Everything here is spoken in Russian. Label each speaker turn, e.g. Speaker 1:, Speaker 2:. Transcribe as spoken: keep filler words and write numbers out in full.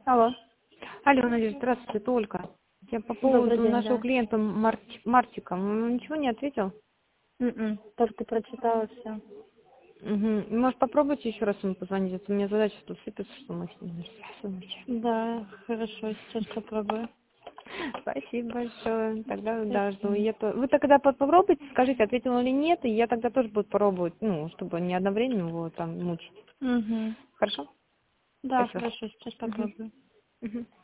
Speaker 1: Алло.
Speaker 2: Алло, Надежда, здравствуйте, только. Я по
Speaker 1: Добрый
Speaker 2: поводу
Speaker 1: день,
Speaker 2: нашего
Speaker 1: да.
Speaker 2: клиента Марти- Мартика. Он ничего не ответил?
Speaker 1: М-м, Только прочитала все.
Speaker 2: Угу. Может, попробуйте еще раз ему позвонить? А то у меня задача тут сыпется, что мы с ним не связываемся.
Speaker 1: Да, хорошо, сейчас попробую.
Speaker 2: Спасибо большое. Тогда да, жду.
Speaker 1: Спасибо.
Speaker 2: Я то... Вы тогда по- попробуйте, скажите, ответил он или нет, и я тогда тоже буду пробовать, ну, чтобы не одновременно его там мучить.
Speaker 1: Угу.
Speaker 2: Хорошо?
Speaker 1: Да,
Speaker 2: Спасибо.
Speaker 1: хорошо, сейчас
Speaker 2: Угу.
Speaker 1: попробую.
Speaker 2: Угу.